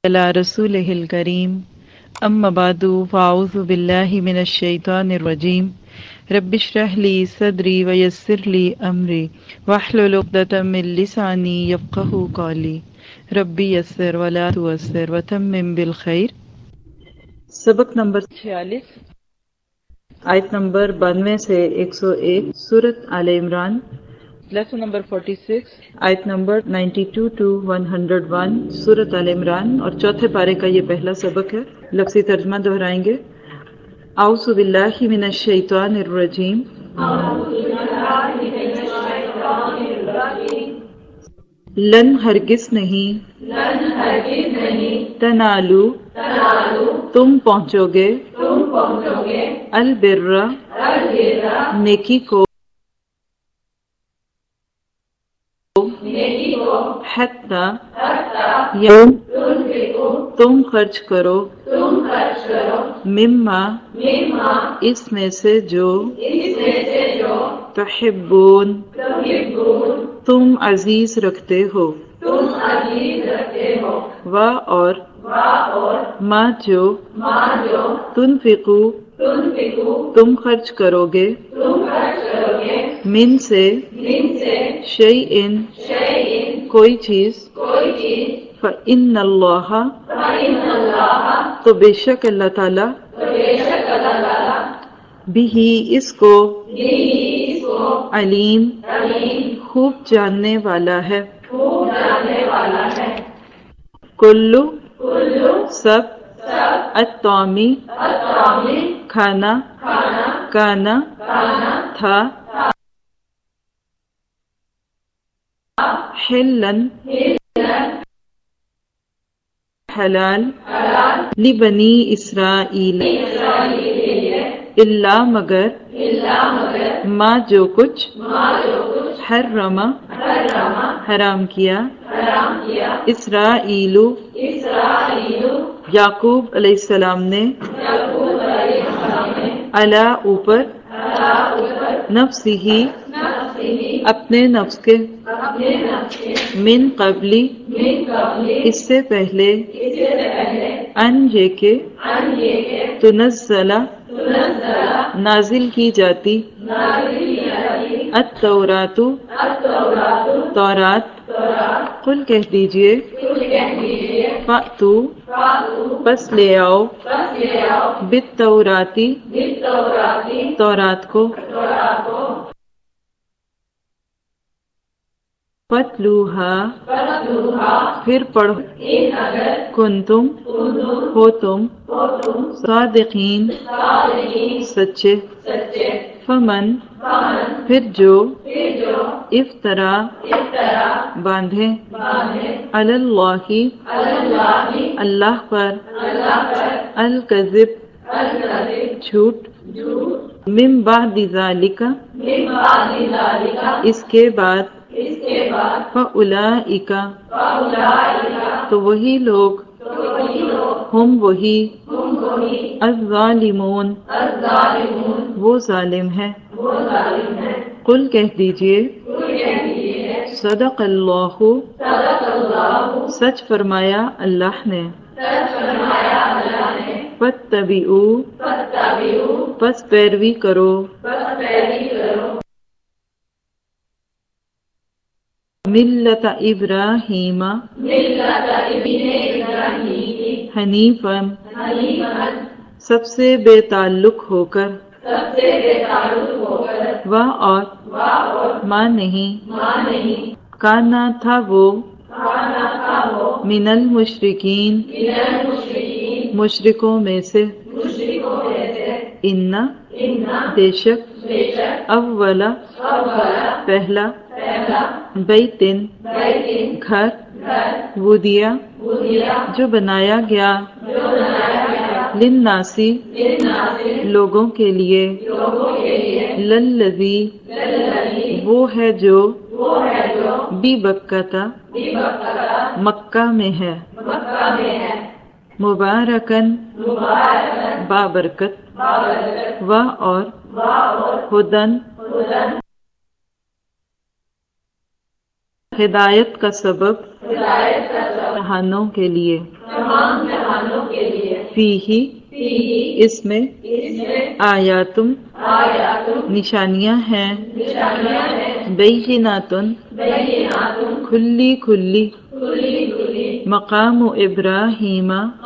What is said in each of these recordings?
على رسوله الكريم أما بعد فأعوذ بالله من الشيطان الرجيم رب اشرح لي صدري ويسر لي أمري واحلل عقدة من لساني يفقهوا قولي ربي يسر ولا تعسر وتمم بالخير۔ سبق نمبر 46، آیت نمبر 92 سے 101، سورۃ آل عمران۔ لیسن نمبر 46، آیت نمبر 92 to 101، سورۃ آل عمران، اور چوتھے پارے کا یہ پہلا سبق ہے۔ لفظی ترجمہ دہرائیں گے۔ اعوذ باللہ من الشیطان الرجیم، لن ہرگز نہیں، تنالو تم پہنچو گے، البر نیکی کو، حتی یوم تم خرچ کرو، مما اس میں سے جو، تحبون تم عزیز رکھتے ہو، و اور ما جو، تنفقو تم خرچ کرو گے، من سے، شیئن کوئی چیز، فإن اللہ تو بے شک اللہ تعالی، بھی اس کو، علیم خوب جاننے والا ہے، کلو سب، الطعامی کھانا، کانا تھا، حلن حلال، لبنی اسرائیل الا مگر، ما جو کچھ، حرم حرام کیا، اسرائیل یعقوب علیہ السلام نے، علی اوپر، نفسہ اپنے نفس کے، من قبلی اس سے پہلے، ان یہ کہ، تنزل نازل کی جاتی، التورات تورات، قل کہہ دیجئے، فأتو پس لے آؤ، بالتوراتی تورات کو، فَاتْلُوهَا پھر پڑھو، کنتم ہو تم، صادقین سچے، فمن پھر جو، افطرا باندھے، علی اللہ اللہ پر، الکذب جھوٹ، من بعد ذالک اس کے بعد، فَأُولَئِکَ تو وہی لوگ، ہم وہی، الظالمون وہ ظالم ہے، قل کہہ دیجئے، صدق اللہ سچ فرمایا اللہ نے، فاتبعوا پس پیروی کرو، ملت ابراہیم حنیفاً سب سے بے تعلق ہو کر، و اور ماں نہیں، کانا تھا وہ، من المشرکین مشرکوں میں سے، ان بے شک، اول پہلا، بیتن گھر، ودیا جو بنایا گیا، للناسی لوگوں کے لیے، للذی وہ ہے جو، ببکۃ مکہ میں ہے، مبارکن بابرکت، و اور ہدن ہدایت کا سبب، جہانوں کے لیے، فیہی اس میں آیاتم نشانیاں ہیں بیناتن کھلی کھلی مقام ابراہیم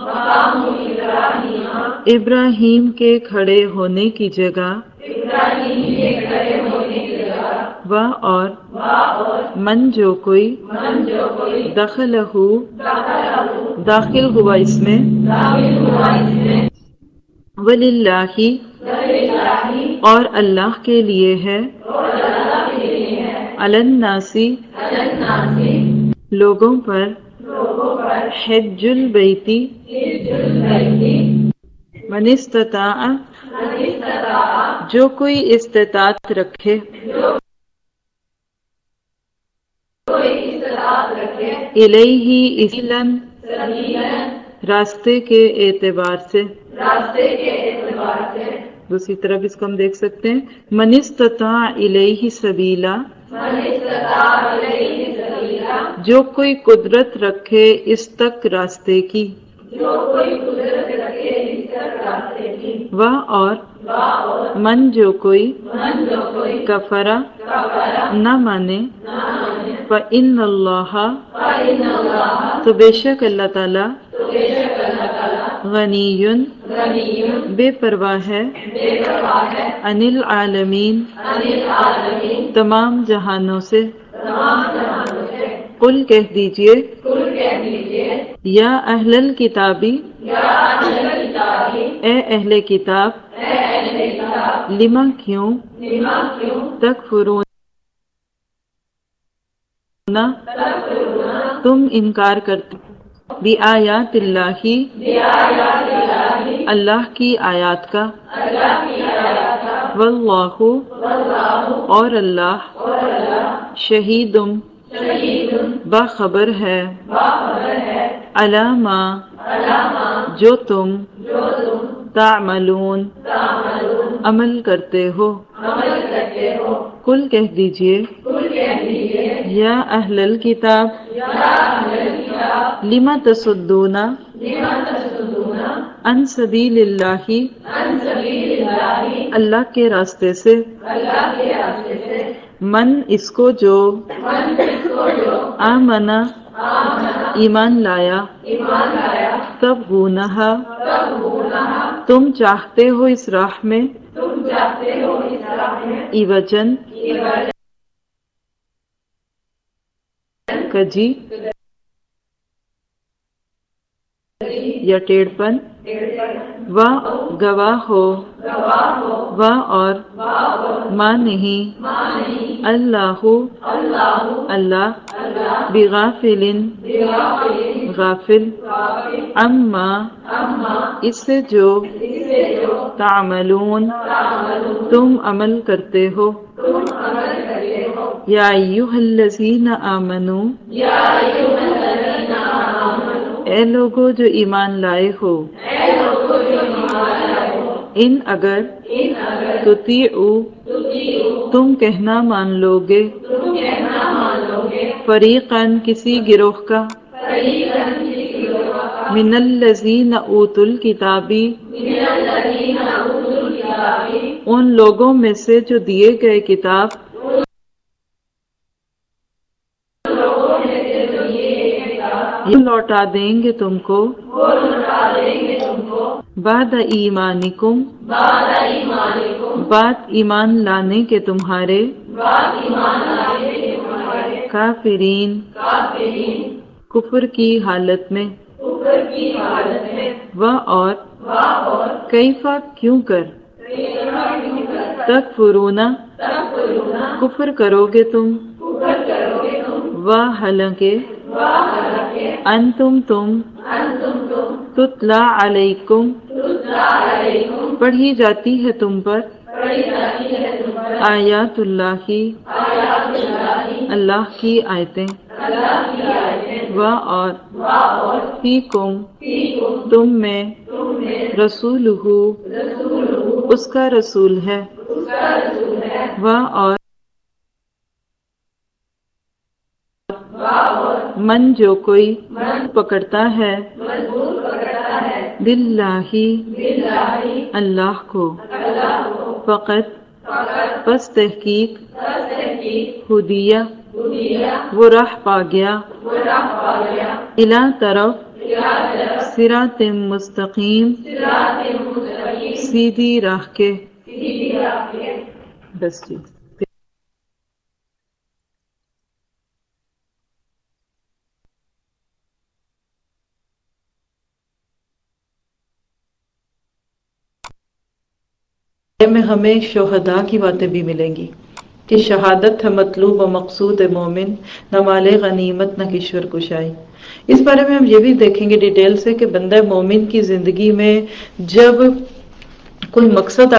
ابراہیم کے کھڑے ہونے کی جگہ و اور من جو کوئی دخلہ داخل ہوا اس میں وللہ اور اللہ کے لیے ہے علی الناس لوگوں پر حج البیتی من استطاع جو کوئی استطاعت رکھے الیہ اسلن راستے کے اعتبار سے دوسری طرف اس کو ہم دیکھ سکتے ہیں من استطاع الیہ سبیلا جو کوئی قدرت رکھے اس تک راستے کی و اور من جو کوئی کفرا نہ مانے فإن اللہ تو بے شک اللہ تعالی غنی بے پرواہ ہے عن العالمین تمام جہانوں سے قل کہہ دیجئے یا اہل الکتابی اے اہل کتاب لما کیوں تکفرون تم انکار کرتے بآیات اللہ اللہ کی آیات کا واللہ اور اللہ شہیدم باخبر ہے علامہ جو تم تعملون عمل کرتے ہو کل کہہ دیجئے یا اہل الکتاب لما تصدون عن سبیل اللہ اللہ کے راستے سے من اس کو جو آمنا ایمان لایا تبغونہا تم چاہتے ہو اس راہ میں ایوجن کجی یا ٹیڑھ پن و گواہ ہو و اور ماں نہیں اللہ اللہ بغافل غافل اما اس سے جو تعملون تم عمل کرتے ہو یا ایھا الذین آمنو اے لوگو جو ایمان لائے ہو ان اگر تطیعو تم کہنا مان لوگے فریقاً کسی گروہ کا من الذین اوتوا الکتاب ان لوگوں میں سے جو دیے گئے کتاب لوٹا دیں گے تم کو بعد ایمانکم بعد ایمان لانے کے تمہارے کافرین کفر کی حالت میں و اور کیفا کیوں کر تکفرون کفر کرو گے تم و حالانکہ انتم تم تتلا علیکم پڑھی جاتی ہے تم پر آیات اللہ اللہ کی آیتیں و اور فیکم تم میں رسولہ اس کا رسول ہے و اور من جو کوئی پکڑتا ہے باللہ اللہ کو فقط پس تحقیق ہدیہ وہ راہ پا گیا الی طرف صراط مستقیم سیدھی راہ کے بس جی میں ہمیں شہداء کی باتیں بھی ملیں گی کہ شہادت ہے مطلوب و مقصود مومن، نہ مال غنیمت نہ کشور کشائی۔ اس بارے میں ہم یہ بھی دیکھیں گے ڈیٹیل سے کہ بندہ مومن کی زندگی میں جب کوئی مقصد